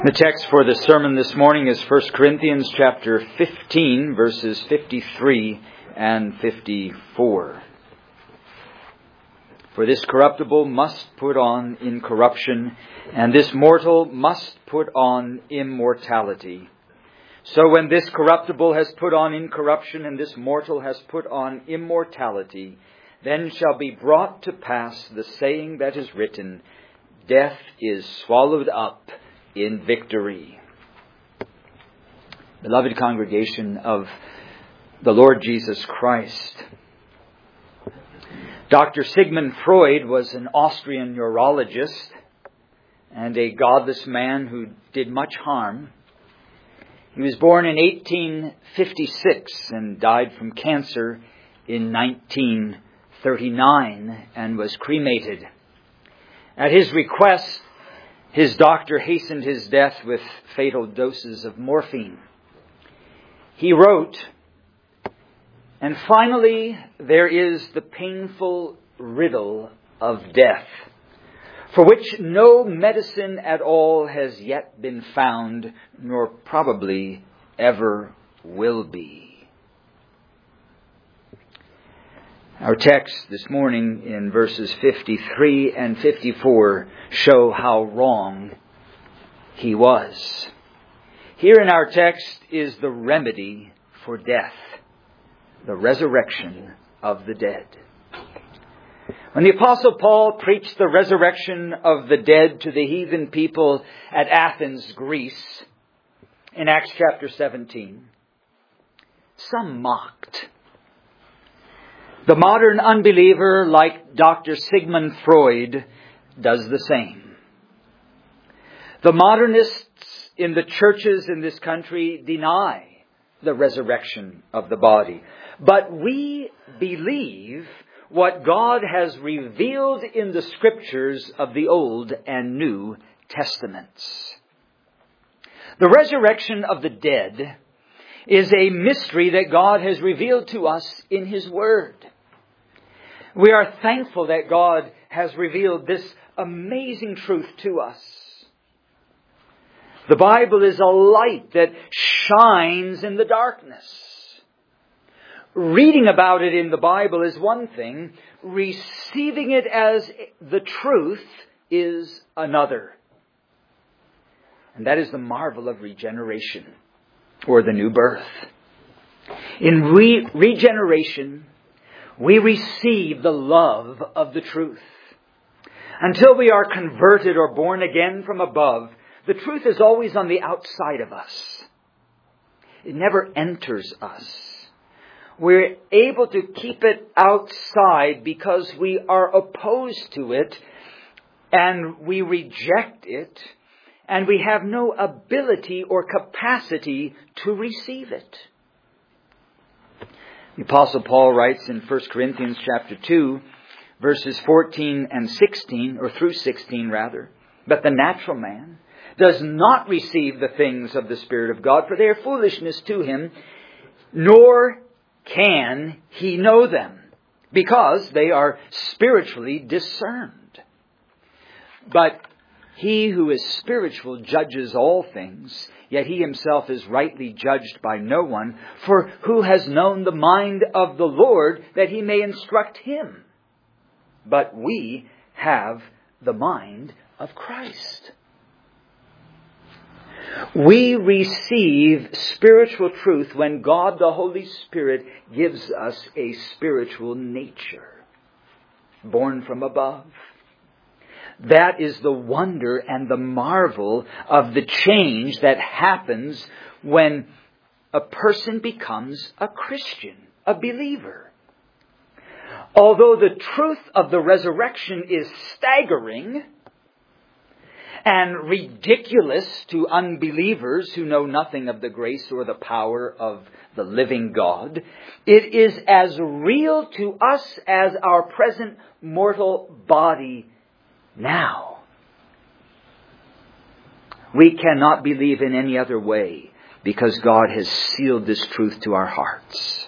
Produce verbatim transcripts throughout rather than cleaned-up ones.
The text for the sermon this morning is First Corinthians chapter fifteen, verses fifty-three and fifty-four. For this corruptible must put on incorruption, and this mortal must put on immortality. So when this corruptible has put on incorruption, and this mortal has put on immortality, then shall be brought to pass the saying that is written, Death is swallowed up in victory. Beloved congregation of the Lord Jesus Christ, Doctor Sigmund Freud was an Austrian neurologist and a godless man who did much harm. He was born in eighteen fifty-six and died from cancer in nineteen thirty-nine and was cremated. At his request, his doctor hastened his death with fatal doses of morphine. He wrote, "And finally, there is the painful riddle of death, for which no medicine at all has yet been found, nor probably ever will be." Our text this morning in verses fifty-three and fifty-four show how wrong he was. Here in our text is the remedy for death, the resurrection of the dead. When the Apostle Paul preached the resurrection of the dead to the heathen people at Athens, Greece, in Acts chapter seventeen, some mocked. The modern unbeliever, like Doctor Sigmund Freud, does the same. The modernists in the churches in this country deny the resurrection of the body. But we believe what God has revealed in the Scriptures of the Old and New Testaments. The resurrection of the dead is a mystery that God has revealed to us in His Word. We are thankful that God has revealed this amazing truth to us. The Bible is a light that shines in the darkness. Reading about it in the Bible is one thing. Receiving it as the truth is another. And that is the marvel of regeneration, or the new birth. In re- regeneration, we receive the love of the truth. Until we are converted or born again from above, the truth is always on the outside of us. It never enters us. We're able to keep it outside because we are opposed to it and we reject it, and we have no ability or capacity to receive it. The Apostle Paul writes in First Corinthians chapter two, verses fourteen and sixteen, or through sixteen rather, "But the natural man does not receive the things of the Spirit of God, for they are foolishness to him, nor can he know them, because they are spiritually discerned. But he who is spiritual judges all things, yet he himself is rightly judged by no one. For who has known the mind of the Lord that he may instruct him? But we have the mind of Christ." We receive spiritual truth when God the Holy Spirit gives us a spiritual nature, born from above. That is the wonder and the marvel of the change that happens when a person becomes a Christian, a believer. Although the truth of the resurrection is staggering and ridiculous to unbelievers who know nothing of the grace or the power of the living God, it is as real to us as our present mortal body now. We cannot believe in any other way because God has sealed this truth to our hearts.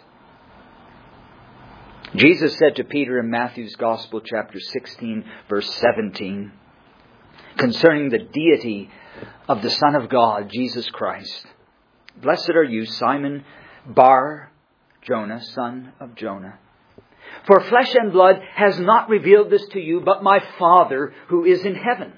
Jesus said to Peter in Matthew's Gospel, chapter sixteen, verse seventeen, concerning the deity of the Son of God, Jesus Christ. Blessed are you, Simon Bar Jonah, son of Jonah. For flesh and blood has not revealed this to you, but my Father who is in heaven.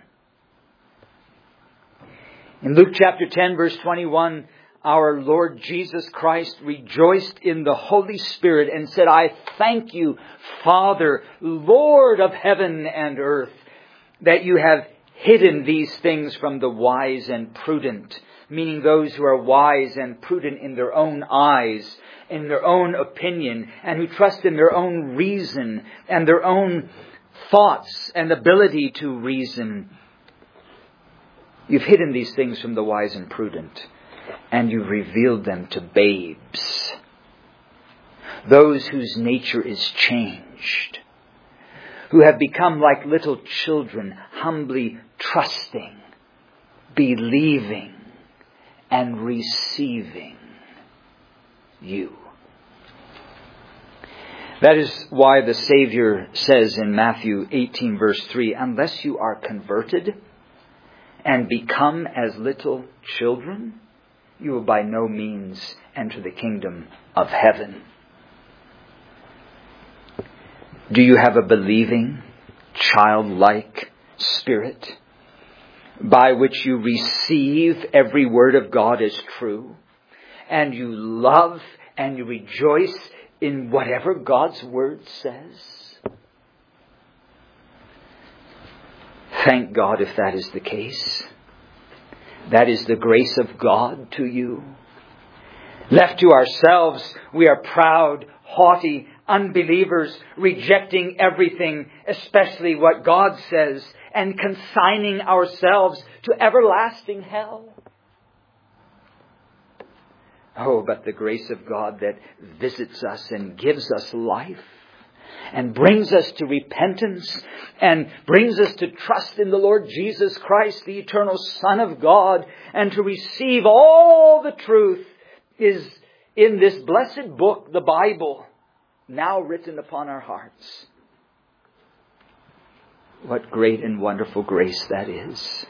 In Luke chapter ten, verse twenty-one, our Lord Jesus Christ rejoiced in the Holy Spirit and said, I thank you, Father, Lord of heaven and earth, that you have hidden these things from the wise and prudent, meaning those who are wise and prudent in their own eyes, in their own opinion, and who trust in their own reason and their own thoughts and ability to reason. You've hidden these things from the wise and prudent, and you've revealed them to babes, those whose nature is changed, who have become like little children, humbly trusting, believing, and receiving you. That is why the Savior says in Matthew eighteen, verse three, unless you are converted and become as little children, you will by no means enter the kingdom of heaven. Do you have a believing, childlike spirit by which you receive every word of God as true, and you love and you rejoice in whatever God's word says? Thank God if that is the case. That is the grace of God to you. Left to ourselves, we are proud, haughty, unbelievers, rejecting everything, especially what God says, and consigning ourselves to everlasting hell. Oh, but the grace of God that visits us and gives us life and brings us to repentance and brings us to trust in the Lord Jesus Christ, the eternal Son of God, and to receive all the truth is in this blessed book, the Bible, now written upon our hearts. What great and wonderful grace that is.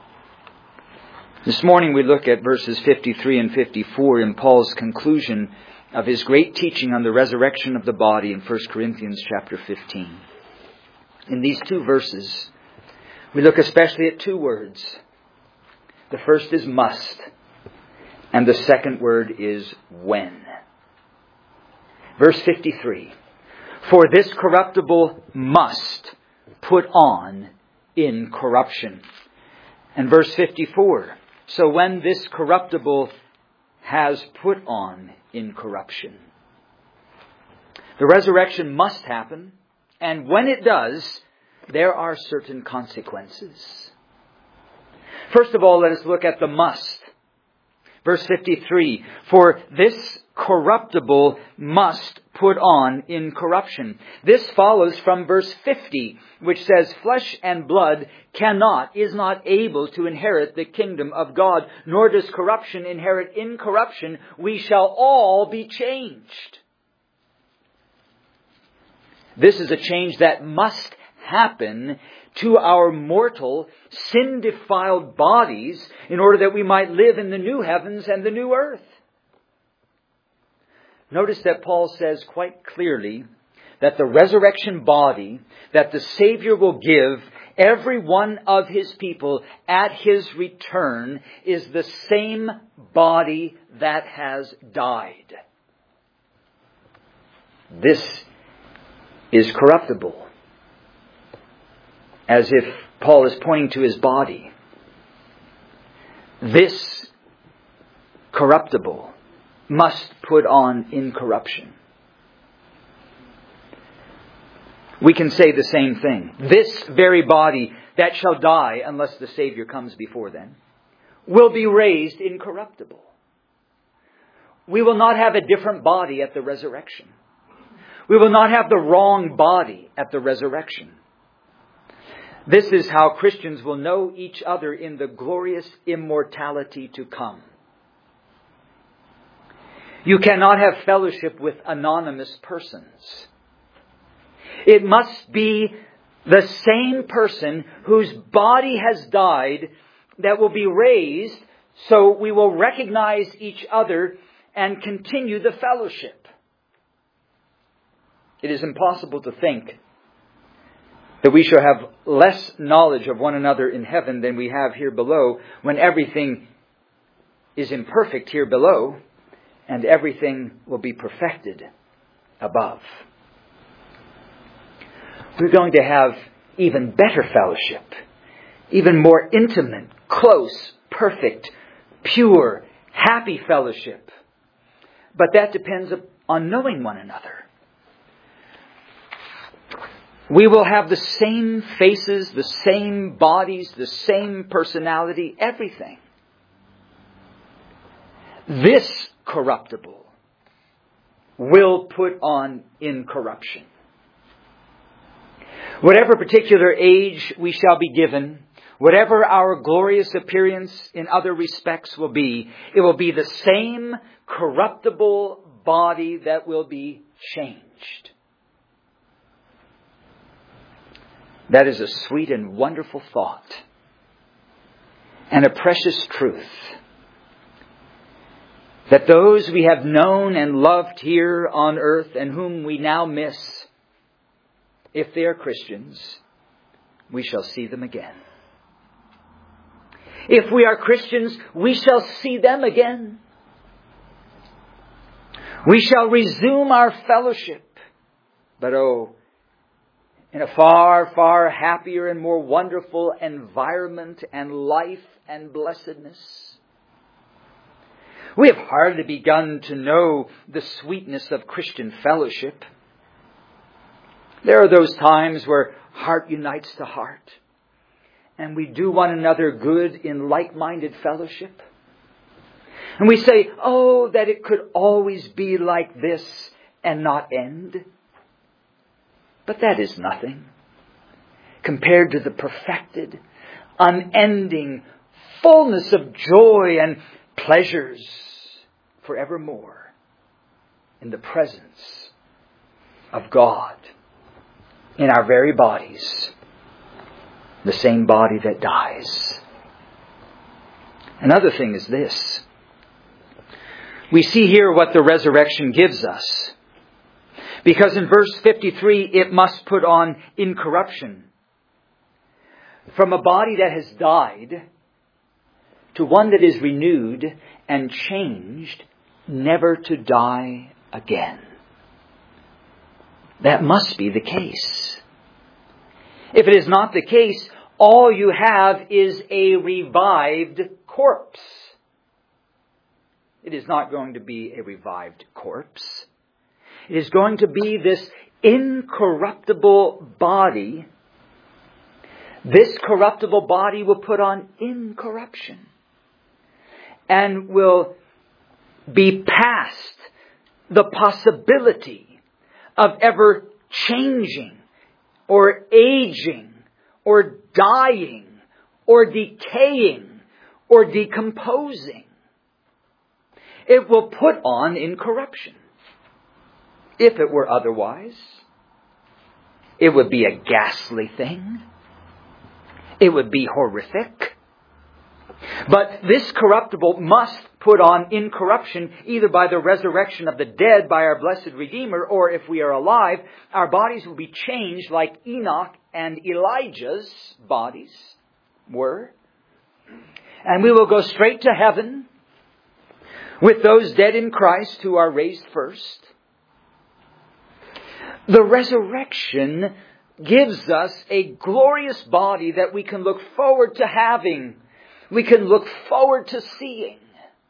This morning we look at verses fifty-three and fifty-four in Paul's conclusion of his great teaching on the resurrection of the body in First Corinthians chapter fifteen. In these two verses, we look especially at two words. The first is must, and the second word is when. Verse fifty-three, for this corruptible must put on incorruption. And verse fifty-four, so when this corruptible has put on incorruption. The resurrection must happen, and when it does, there are certain consequences. First of all, let us look at the must. Verse fifty-three, for this corruptible must put on incorruption. This follows from verse fifty, which says, flesh and blood cannot, is not able to inherit the kingdom of God, nor does corruption inherit incorruption. We shall all be changed. This is a change that must happen to our mortal, sin-defiled bodies in order that we might live in the new heavens and the new earth. Notice that Paul says quite clearly that the resurrection body that the Savior will give every one of His people at His return is the same body that has died. This is corruptible. As if Paul is pointing to his body. This corruptible must put on incorruption. We can say the same thing. This very body that shall die, unless the Savior comes before then, will be raised incorruptible. We will not have a different body at the resurrection. We will not have the wrong body at the resurrection. This is how Christians will know each other in the glorious immortality to come. You cannot have fellowship with anonymous persons. It must be The same person whose body has died that will be raised, so we will recognize each other and continue the fellowship. It is impossible to think that we shall have less knowledge of one another in heaven than we have here below, when everything is imperfect here below and everything will be perfected above. We're going to have even better fellowship, even more intimate, close, perfect, pure, happy fellowship. But that depends on knowing one another. We will have the same faces, the same bodies, the same personality, everything. This corruptible will put on incorruption. Whatever particular age we shall be given, whatever our glorious appearance in other respects will be, it will be the same corruptible body that will be changed. That is a sweet and wonderful thought, and a precious truth, that those we have known and loved here on earth and whom we now miss, if they are Christians, we shall see them again. If we are Christians, we shall see them again. We shall resume our fellowship. But oh, in a far, far happier and more wonderful environment and life and blessedness. We have hardly begun to know the sweetness of Christian fellowship. There are those times where heart unites to heart, and we do one another good in like-minded fellowship. And we say, oh, that it could always be like this and not end. But that is nothing compared to the perfected, unending fullness of joy and pleasures forevermore in the presence of God in our very bodies, the same body that dies. Another thing is this. We see here what the resurrection gives us. Because in verse fifty-three, it must put on incorruption. From a body that has died to one that is renewed and changed, never to die again. That must be the case. If it is not the case, all you have is a revived corpse. It is not going to be a revived corpse. It is going to be this incorruptible body. This corruptible body will put on incorruption and will be past the possibility of ever changing or aging or dying or decaying or decomposing. It will put on incorruption. If it were otherwise, it would be a ghastly thing. It would be horrific. But this corruptible must put on incorruption, either by the resurrection of the dead by our blessed Redeemer, or if we are alive, our bodies will be changed like Enoch and Elijah's bodies were. And we will go straight to heaven with those dead in Christ who are raised first. The resurrection gives us a glorious body that we can look forward to having. We can look forward to seeing.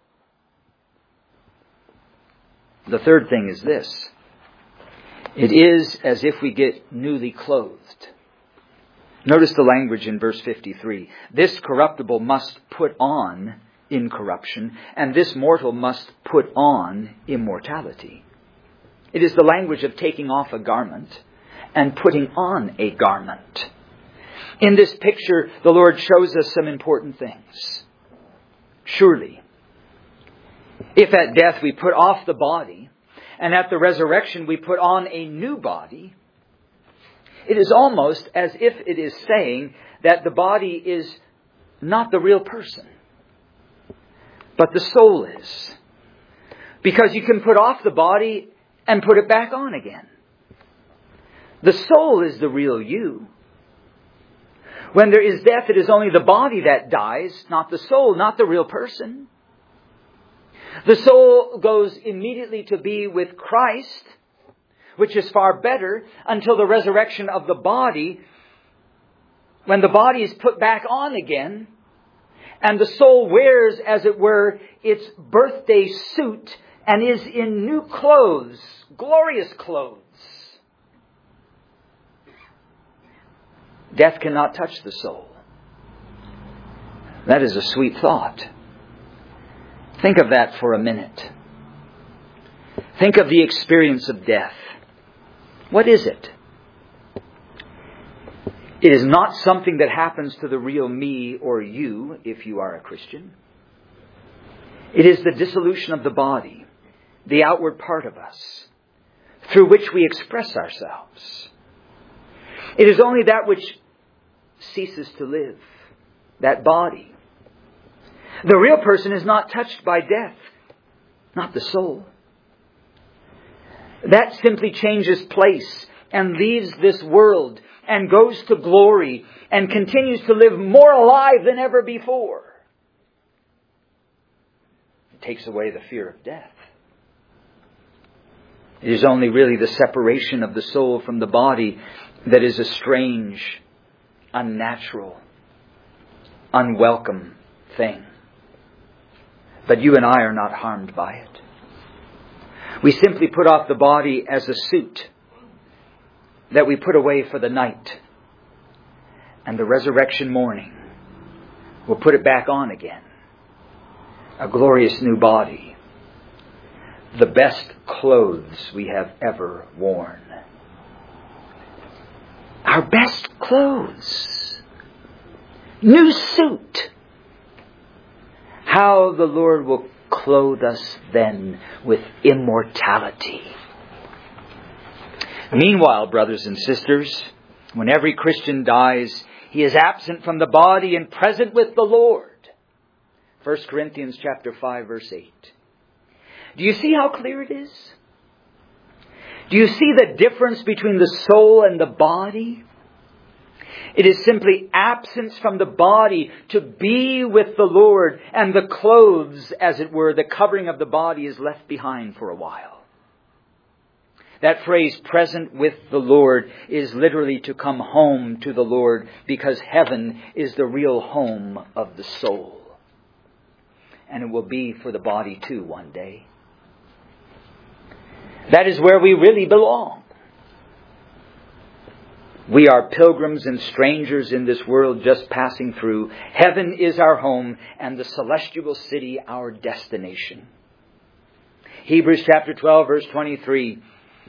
The third thing is this. It is as if we get newly clothed. Notice the language in verse fifty-three. This corruptible must put on incorruption, and this mortal must put on immortality. It is the language of taking off a garment and putting on a garment. In this picture, the Lord shows us some important things. Surely, if at death we put off the body, and at the resurrection we put on a new body, It is almost as if it is saying that the body is not the real person, but the soul is. Because you can put off the body and put it back on again. The soul is the real you. When there is death, it is only the body that dies, not the soul, not the real person. The soul goes immediately to be with Christ, which is far better, until the resurrection of the body, when the body is put back on again, and the soul wears, as it were, its birthday suit and is in new clothes, glorious clothes. Death cannot touch the soul. That is a sweet thought. Think of that for a minute. Think of the experience of death. What is it? It is not something that happens to the real me or you, if you are a Christian. It is the dissolution of the body, the outward part of us, through which we express ourselves. It is only that which ceases to live, that body. The real person is not touched by death, not the soul. That simply changes place and leaves this world and goes to glory and continues to live more alive than ever before. It takes away the fear of death. It is only really the separation of the soul from the body that is a strange, unnatural, unwelcome thing. But you and I are not harmed by it. We simply put off the body as a suit that we put away for the night. And the resurrection morning, we'll put it back on again. A glorious new body. The best clothes we have ever worn. Our best clothes. New suit. How the Lord will clothe us then with immortality. Meanwhile, brothers and sisters, when every Christian dies, he is absent from the body and present with the Lord. First Corinthians chapter five, verse eight. Do you see how clear it is? Do you see the difference between the soul and the body? It is simply absence from the body to be with the Lord, and the clothes, as it were, the covering of the body is left behind for a while. That phrase, present with the Lord, is literally to come home to the Lord, because heaven is the real home of the soul. And it will be for the body too one day. That is where we really belong. We are pilgrims and strangers in this world just passing through. Heaven is our home and the celestial city our destination. Hebrews chapter twelve, verse twenty-three.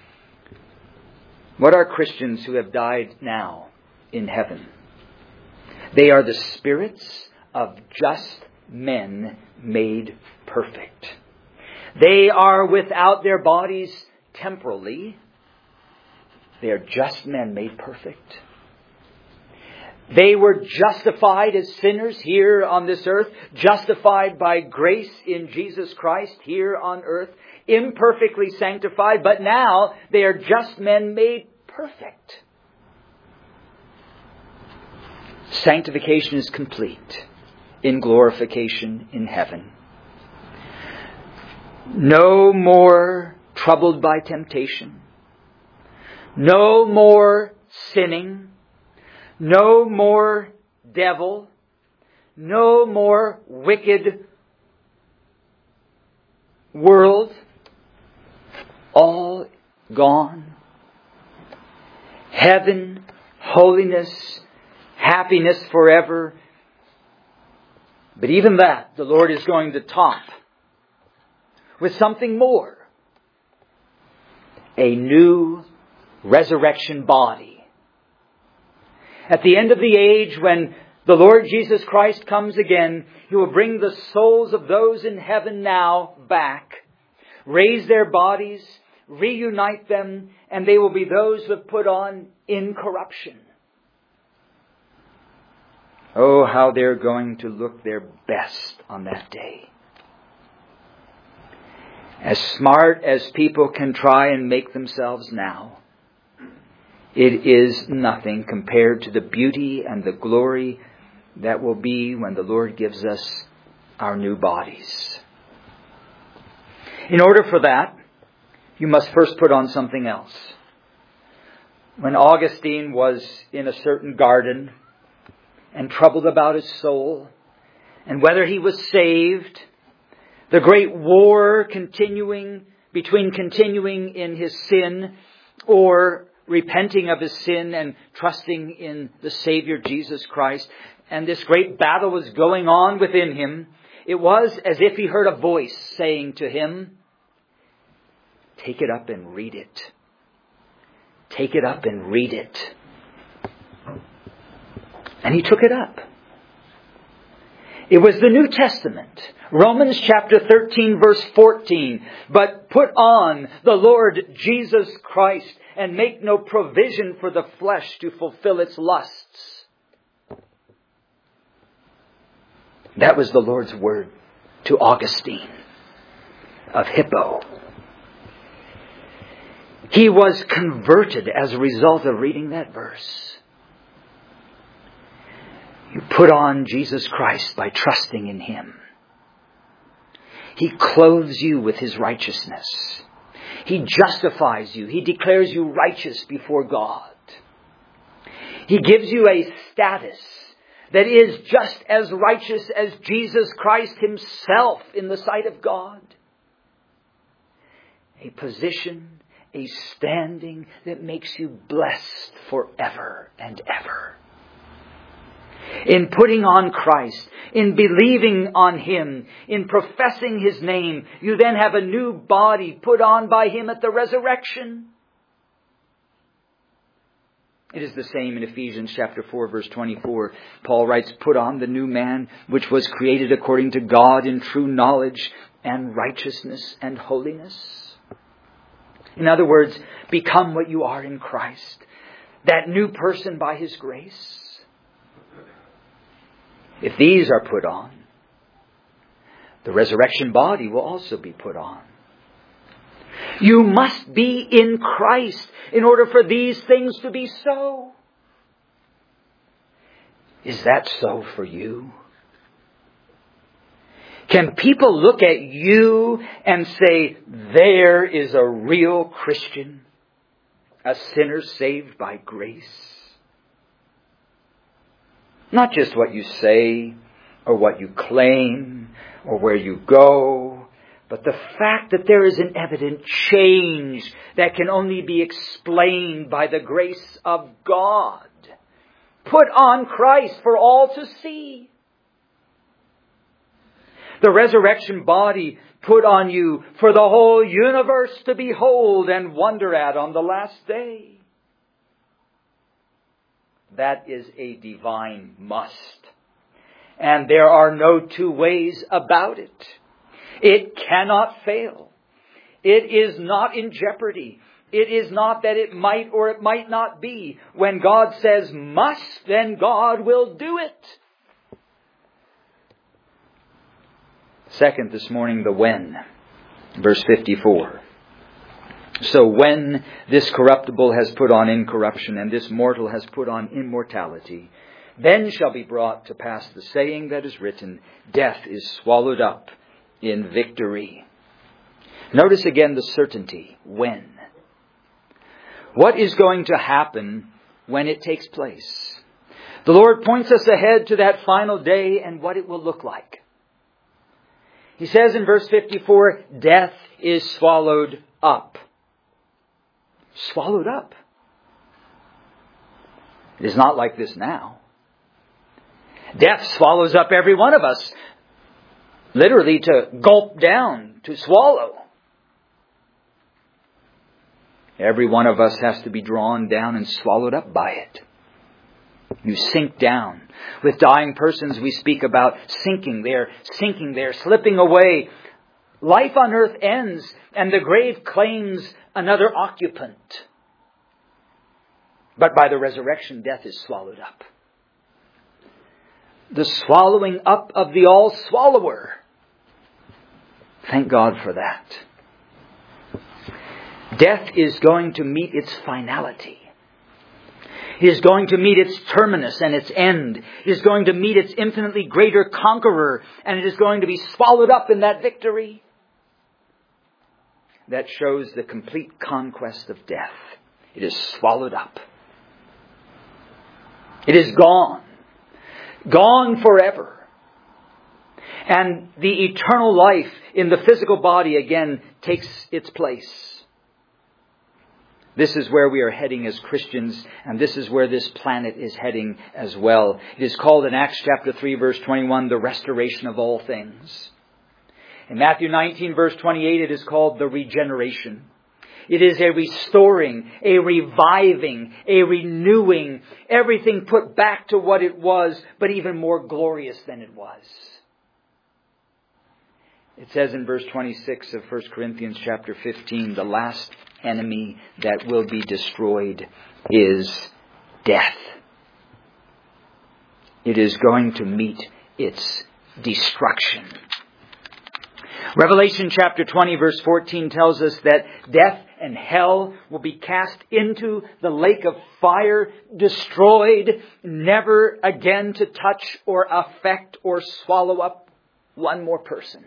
What are Christians who have died now in heaven? They are the spirits of just men made perfect. They are without their bodies temporally. They are just men made perfect. They were justified as sinners here on this earth, justified by grace in Jesus Christ here on earth, imperfectly sanctified, but now they are just men made perfect. Sanctification is complete in glorification in heaven. No more troubled by temptation. No more sinning. No more devil. No more wicked world. All gone. Heaven, holiness, happiness forever. But even that, the Lord is going to top with something more. A new resurrection body. At the end of the age, when the Lord Jesus Christ comes again, He will bring the souls of those in heaven now back, raise their bodies, reunite them, and they will be those that put on incorruption. Oh, how they're going to look their best on that day. As smart as people can try and make themselves now, it is nothing compared to the beauty and the glory that will be when the Lord gives us our new bodies. In order for that, you must first put on something else. When Augustine was in a certain garden and troubled about his soul and whether he was saved, the great war continuing between continuing in his sin or repenting of his sin and trusting in the Savior Jesus Christ, and this great battle was going on within him, it was as if he heard a voice saying to him, "Take it up and read it. Take it up and read it." And he took it up. It was the New Testament. Romans chapter thirteen verse fourteen. "But put on the Lord Jesus Christ and make no provision for the flesh to fulfill its lusts." That was the Lord's word to Augustine of Hippo. He was converted as a result of reading that verse. You put on Jesus Christ by trusting in Him. He clothes you with His righteousness. He justifies you. He declares you righteous before God. He gives you a status that is just as righteous as Jesus Christ Himself in the sight of God. A position, a standing that makes you blessed forever and ever. In putting on Christ, in believing on Him, in professing His name, you then have a new body put on by Him at the resurrection. It is the same in Ephesians chapter four verse twenty-four. Paul writes, "Put on the new man, which was created according to God in true knowledge and righteousness and holiness." In other words, become what you are in Christ. That new person by His grace. If these are put on, the resurrection body will also be put on. You must be in Christ in order for these things to be so. Is that so for you? Can people look at you and say, there is a real Christian, a sinner saved by grace? Not just what you say or what you claim or where you go, but the fact that there is an evident change that can only be explained by the grace of God. Put on Christ for all to see. The resurrection body put on you for the whole universe to behold and wonder at on the last day. That is a divine must. And there are no two ways about it. It cannot fail. It is not in jeopardy. It is not that it might or it might not be. When God says must, then God will do it. Second this morning, the when. Verse fifty-four. "So when this corruptible has put on incorruption, and this mortal has put on immortality, then shall be brought to pass the saying that is written, death is swallowed up in victory." Notice again the certainty, when. What is going to happen when it takes place? The Lord points us ahead to that final day and what it will look like. He says in verse fifty-four, death is swallowed up. Swallowed up. It is not like this now. Death swallows up every one of us. Literally to gulp down, to swallow. Every one of us has to be drawn down and swallowed up by it. You sink down. With dying persons we speak about sinking there, sinking there, slipping away. Life on earth ends and the grave claims another occupant. But by the resurrection, death is swallowed up. The swallowing up of the all-swallower. Thank God for that. Death is going to meet its finality. It is going to meet its terminus and its end. It is going to meet its infinitely greater conqueror, and it is going to be swallowed up in that victory. That shows the complete conquest of death. It is swallowed up. It is gone. Gone forever. And the eternal life in the physical body again takes its place. This is where we are heading as Christians, and this is where this planet is heading as well. It is called in Acts chapter three, verse twenty-one, the restoration of all things. In Matthew nineteen, verse twenty-eight, it is called the regeneration. It is a restoring, a reviving, a renewing, everything put back to what it was, but even more glorious than it was. It says in verse twenty-six of First Corinthians chapter fifteen, the last enemy that will be destroyed is death. It is going to meet its destruction. Revelation chapter twenty, verse fourteen tells us that death and hell will be cast into the lake of fire, destroyed, never again to touch or affect or swallow up one more person.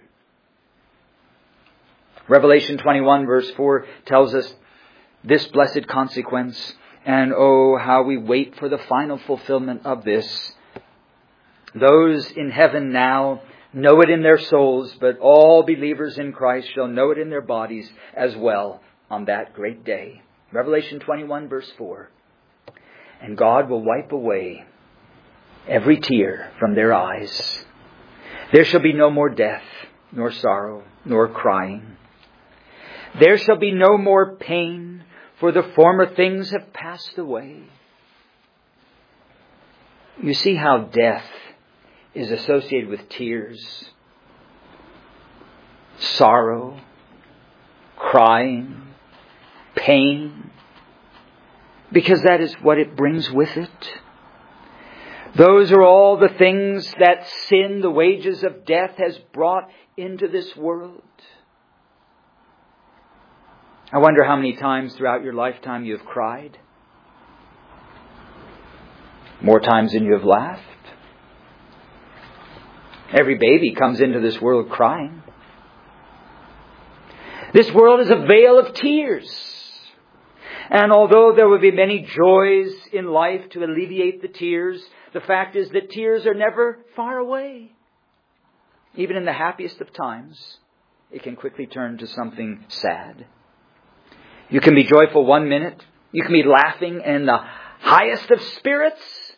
Revelation twenty-one, verse four tells us this blessed consequence, and oh, how we wait for the final fulfillment of this. Those in heaven now know it in their souls, but all believers in Christ shall know it in their bodies as well on that great day. Revelation twenty-one, verse four. And God will wipe away every tear from their eyes. There shall be no more death, nor sorrow, nor crying. There shall be no more pain, for the former things have passed away. You see how death is associated with tears, sorrow, crying, pain, because that is what it brings with it. Those are all the things that sin, the wages of death, has brought into this world. I wonder how many times throughout your lifetime you have cried. More times than you have laughed. Every baby comes into this world crying. This world is a vale of tears. And although there will be many joys in life to alleviate the tears, the fact is that tears are never far away. Even in the happiest of times, it can quickly turn to something sad. You can be joyful one minute. You can be laughing in the highest of spirits.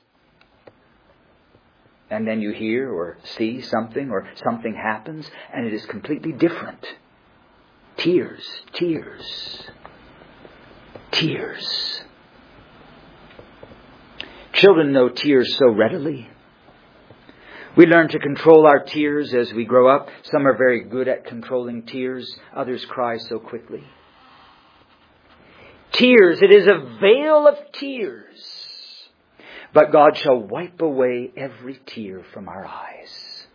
And then you hear or see something or something happens and it is completely different. Tears, tears, tears. Children know tears so readily. We learn to control our tears as we grow up. Some are very good at controlling tears. Others cry so quickly. Tears, it is a veil of tears. But God shall wipe away every tear from our eyes.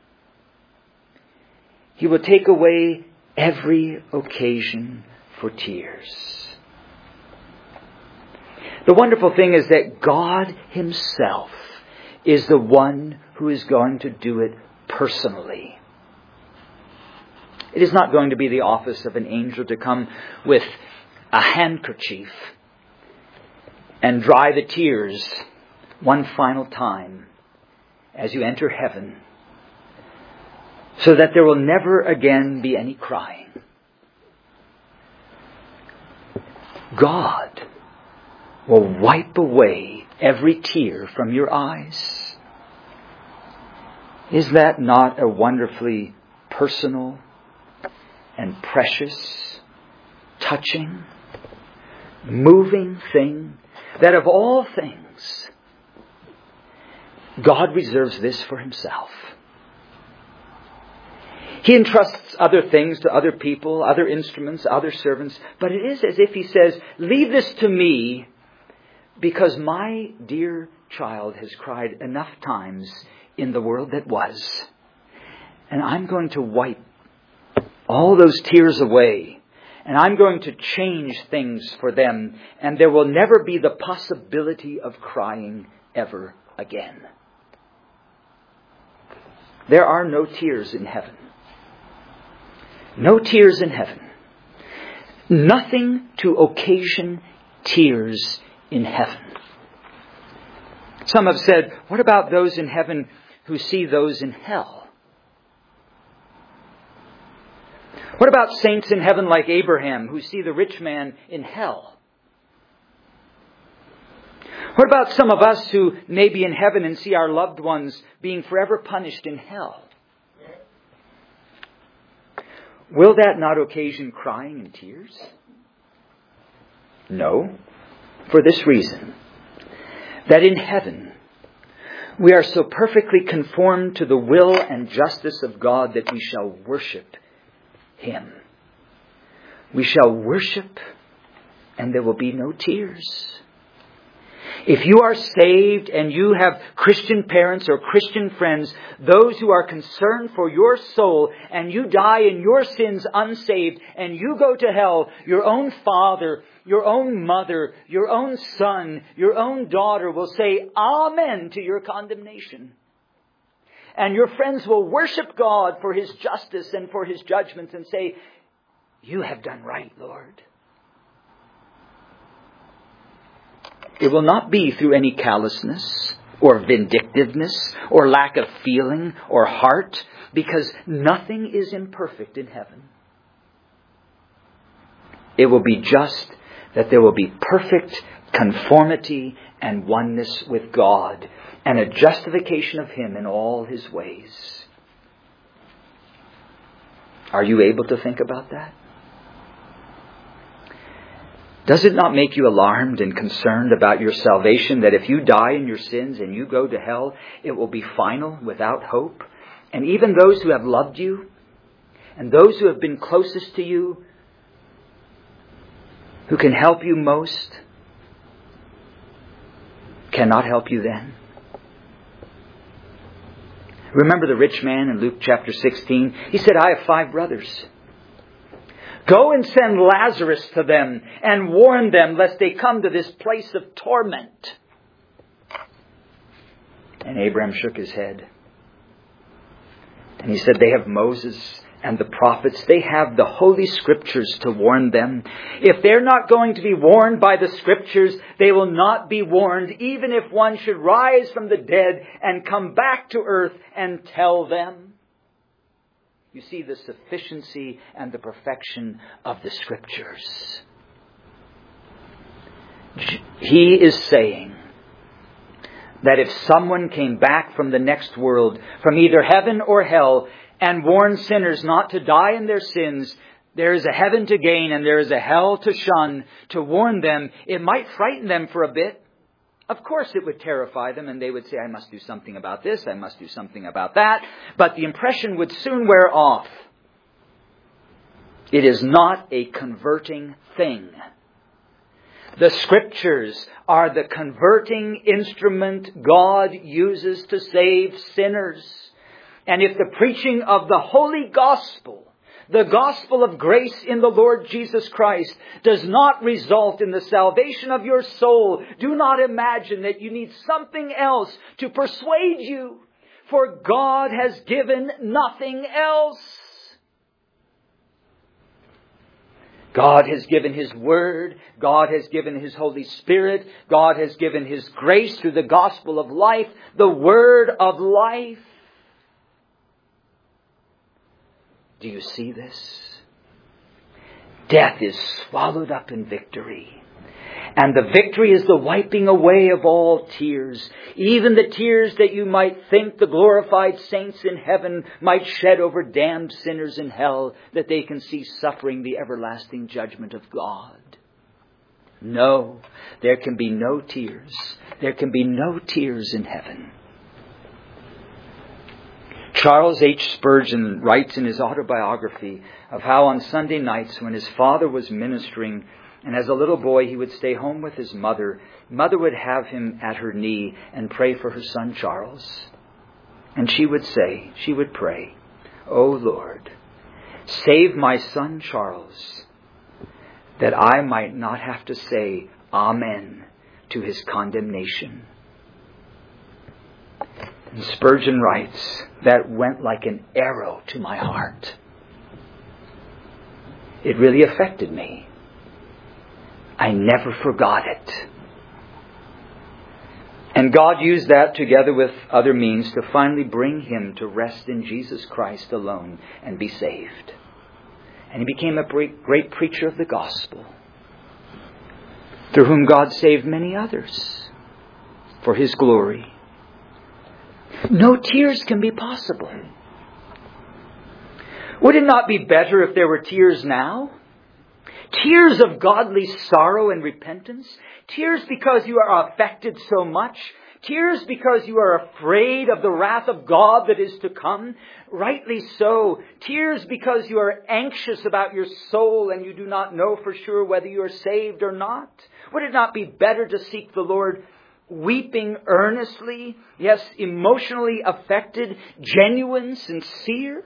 He will take away every occasion for tears. The wonderful thing is that God Himself is the one who is going to do it personally. It is not going to be the office of an angel to come with a handkerchief and dry the tears one final time as you enter heaven, so that there will never again be any crying. God will wipe away every tear from your eyes. Is that not a wonderfully personal and precious, touching, moving thing, that of all things, God reserves this for Himself? He entrusts other things to other people, other instruments, other servants. But it is as if He says, leave this to me, because my dear child has cried enough times in the world that was. And I'm going to wipe all those tears away. And I'm going to change things for them. And there will never be the possibility of crying ever again. There are no tears in heaven. No tears in heaven. Nothing to occasion tears in heaven. Some have said, what about those in heaven who see those in hell? What about saints in heaven like Abraham who see the rich man in hell? What about some of us who may be in heaven and see our loved ones being forever punished in hell? Will that not occasion crying and tears? No, for this reason, that in heaven we are so perfectly conformed to the will and justice of God that we shall worship Him. We shall worship, and there will be no tears. If you are saved and you have Christian parents or Christian friends, those who are concerned for your soul, and you die in your sins unsaved, and you go to hell, your own father, your own mother, your own son, your own daughter will say amen to your condemnation. And your friends will worship God for His justice and for His judgments and say, you have done right, Lord. It will not be through any callousness or vindictiveness or lack of feeling or heart, because nothing is imperfect in heaven. It will be just that there will be perfect conformity and oneness with God and a justification of Him in all His ways. Are you able to think about that? Does it not make you alarmed and concerned about your salvation, that if you die in your sins and you go to hell, it will be final, without hope? And even those who have loved you and those who have been closest to you, who can help you most, cannot help you then? Remember the rich man in Luke chapter sixteen? He said, I have five brothers. Go and send Lazarus to them and warn them lest they come to this place of torment. And Abraham shook his head. And he said, they have Moses and the prophets. They have the Holy Scriptures to warn them. If they're not going to be warned by the Scriptures, they will not be warned, even if one should rise from the dead and come back to earth and tell them. You see the sufficiency and the perfection of the Scriptures. He is saying that if someone came back from the next world, from either heaven or hell, and warned sinners not to die in their sins, there is a heaven to gain and there is a hell to shun. To warn them, it might frighten them for a bit. Of course it would terrify them, and they would say, I must do something about this, I must do something about that. But the impression would soon wear off. It is not a converting thing. The Scriptures are the converting instrument God uses to save sinners. And if the preaching of the Holy Gospel, the gospel of grace in the Lord Jesus Christ, does not result in the salvation of your soul, do not imagine that you need something else to persuade you, for God has given nothing else. God has given His Word. God has given His Holy Spirit. God has given His grace through the gospel of life, the Word of life. Do you see this? Death is swallowed up in victory. And the victory is the wiping away of all tears. Even the tears that you might think the glorified saints in heaven might shed over damned sinners in hell, that they can see suffering the everlasting judgment of God. No, there can be no tears. There can be no tears in heaven. Charles H. Spurgeon writes in his autobiography of how on Sunday nights when his father was ministering, and as a little boy he would stay home with his mother, mother would have him at her knee and pray for her son Charles. And she would say, she would pray, "O Lord, save my son Charles, that I might not have to say Amen to his condemnation." And Spurgeon writes, that went like an arrow to my heart. It really affected me. I never forgot it. And God used that together with other means to finally bring him to rest in Jesus Christ alone and be saved. And he became a great preacher of the gospel, through whom God saved many others for his glory. No tears can be possible. Would it not be better if there were tears now? Tears of godly sorrow and repentance. Tears because you are affected so much. Tears because you are afraid of the wrath of God that is to come. Rightly so. Tears because you are anxious about your soul and you do not know for sure whether you are saved or not. Would it not be better to seek the Lord weeping earnestly, yes, emotionally affected, genuine, sincere?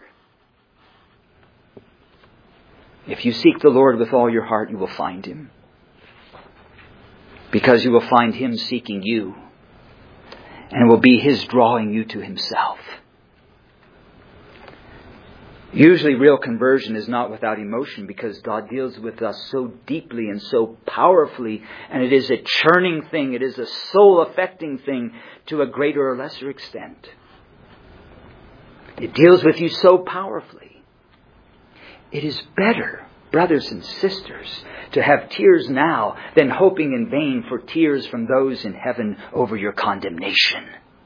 If you seek the Lord with all your heart, you will find him. Because you will find him seeking you. And it will be his drawing you to himself. Usually real conversion is not without emotion, because God deals with us so deeply and so powerfully. And it is a churning thing. It is a soul-affecting thing to a greater or lesser extent. It deals with you so powerfully. It is better, brothers and sisters, to have tears now than hoping in vain for tears from those in heaven over your condemnation.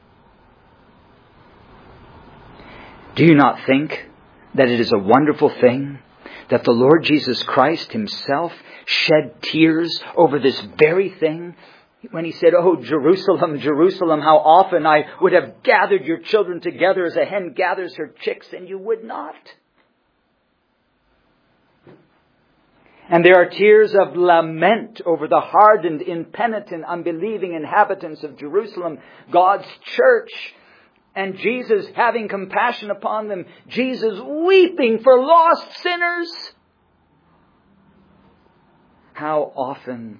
Do you not think that it is a wonderful thing that the Lord Jesus Christ himself shed tears over this very thing? When he said, "Oh, Jerusalem, Jerusalem, how often I would have gathered your children together as a hen gathers her chicks, and you would not." And there are tears of lament over the hardened, impenitent, unbelieving inhabitants of Jerusalem, God's church. And Jesus having compassion upon them. Jesus weeping for lost sinners. How often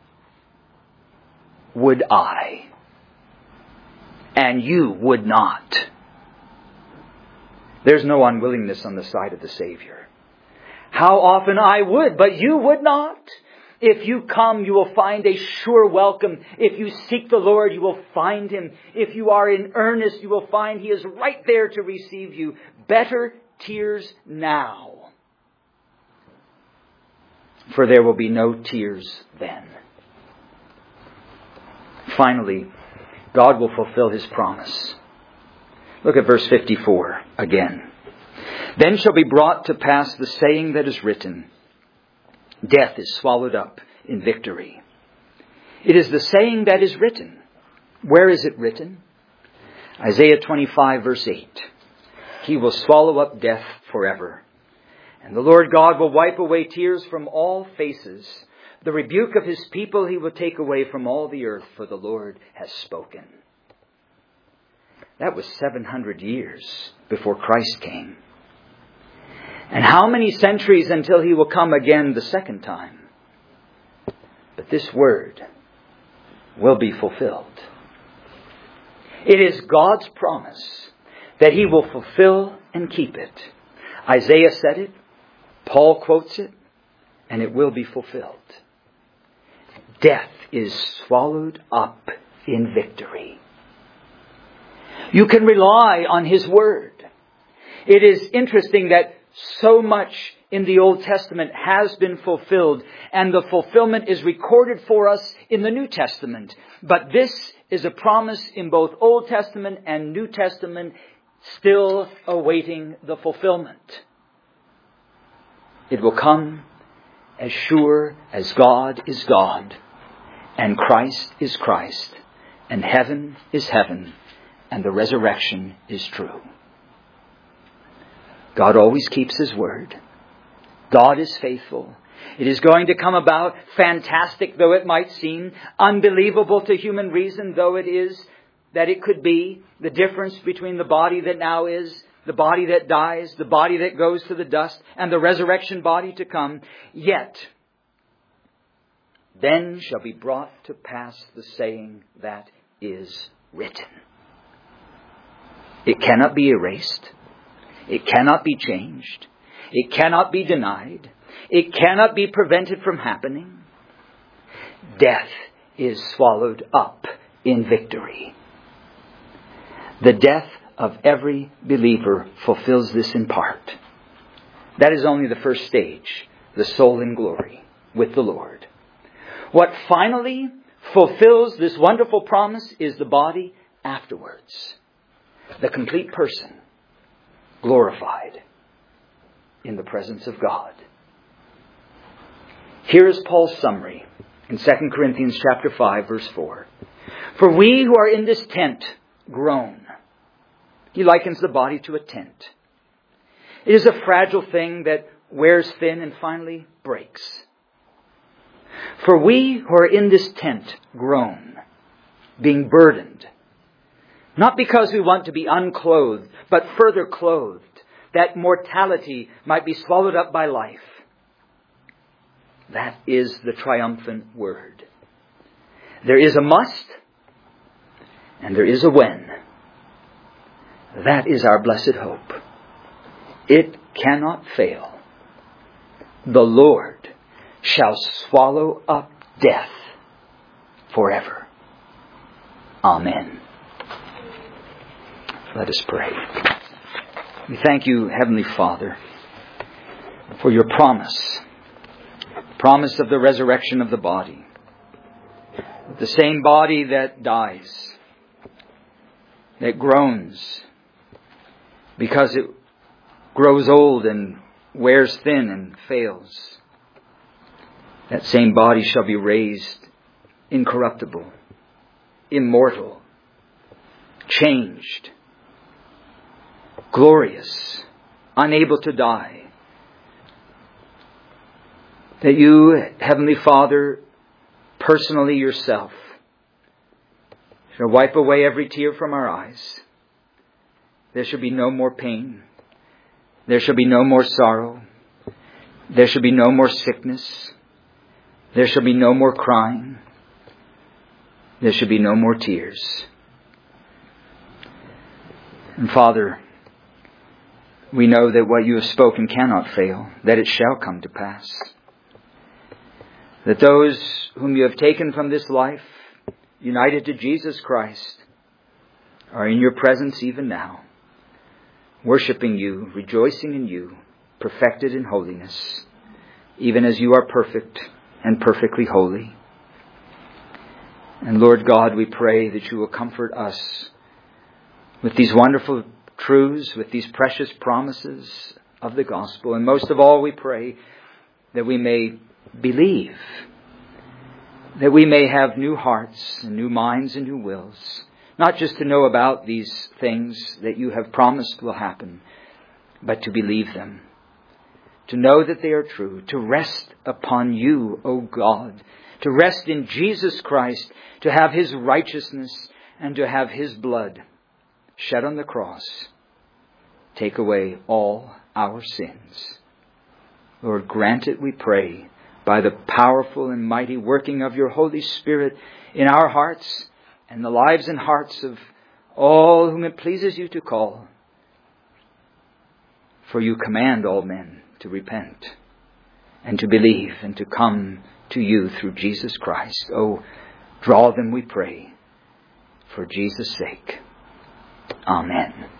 would I, and you would not? There's no unwillingness on the side of the Savior. How often I would, but you would not. If you come, you will find a sure welcome. If you seek the Lord, you will find him. If you are in earnest, you will find he is right there to receive you. Better tears now, for there will be no tears then. Finally, God will fulfill his promise. Look at verse fifty-four again. "Then shall be brought to pass the saying that is written, death is swallowed up in victory. It is the saying that is written." Where is it written? Isaiah twenty-five verse eight. "He will swallow up death forever. And the Lord God will wipe away tears from all faces. The rebuke of his people he will take away from all the earth, for the Lord has spoken." That was seven hundred years before Christ came. And how many centuries until he will come again the second time? But this word will be fulfilled. It is God's promise that he will fulfill and keep it. Isaiah said it, Paul quotes it, and it will be fulfilled. Death is swallowed up in victory. You can rely on his word. It is interesting that so much in the Old Testament has been fulfilled, and the fulfillment is recorded for us in the New Testament. But this is a promise in both Old Testament and New Testament, still awaiting the fulfillment. It will come as sure as God is God, and Christ is Christ, and heaven is heaven, and the resurrection is true. God always keeps His word. God is faithful. It is going to come about, fantastic though it might seem, unbelievable to human reason though it is, that it could be, the difference between the body that now is, the body that dies, the body that goes to the dust, and the resurrection body to come. Yet, then shall be brought to pass the saying that is written. It cannot be erased. It cannot be changed. It cannot be denied. It cannot be prevented from happening. Death is swallowed up in victory. The death of every believer fulfills this in part. That is only the first stage, the soul in glory with the Lord. What finally fulfills this wonderful promise is the body afterwards. The complete person, glorified in the presence of God. Here is Paul's summary in Second Corinthians chapter five, verse four. For we who are in this tent groan. He likens the body to a tent. It is a fragile thing that wears thin and finally breaks. For we who are in this tent groan, being burdened, not because we want to be unclothed, but further clothed, that mortality might be swallowed up by life. That is the triumphant word. There is a must, and there is a when. That is our blessed hope. It cannot fail. The Lord shall swallow up death forever. Amen. Let us pray. We thank you, Heavenly Father, for your promise. Promise of the resurrection of the body. The same body that dies, that groans, because it grows old and wears thin and fails. That same body shall be raised incorruptible, immortal, changed, glorious, unable to die. That you, Heavenly Father, personally yourself, shall wipe away every tear from our eyes. There shall be no more pain. There shall be no more sorrow. There shall be no more sickness. There shall be no more crying. There shall be no more tears. And Father, we know that what you have spoken cannot fail, that it shall come to pass. That those whom you have taken from this life, united to Jesus Christ, are in your presence even now, worshiping you, rejoicing in you, perfected in holiness, even as you are perfect and perfectly holy. And Lord God, we pray that you will comfort us with these wonderful truths, with these precious promises of the gospel. And most of all, we pray that we may believe, that we may have new hearts and new minds and new wills, not just to know about these things that you have promised will happen, but to believe them, to know that they are true, to rest upon you, O God, to rest in Jesus Christ, to have his righteousness and to have his blood shed on the cross take away all our sins. Lord, grant it, we pray, by the powerful and mighty working of your Holy Spirit in our hearts and the lives and hearts of all whom it pleases you to call. For you command all men to repent and to believe and to come to you through Jesus Christ. Oh, draw them, we pray, for Jesus' sake. Amen.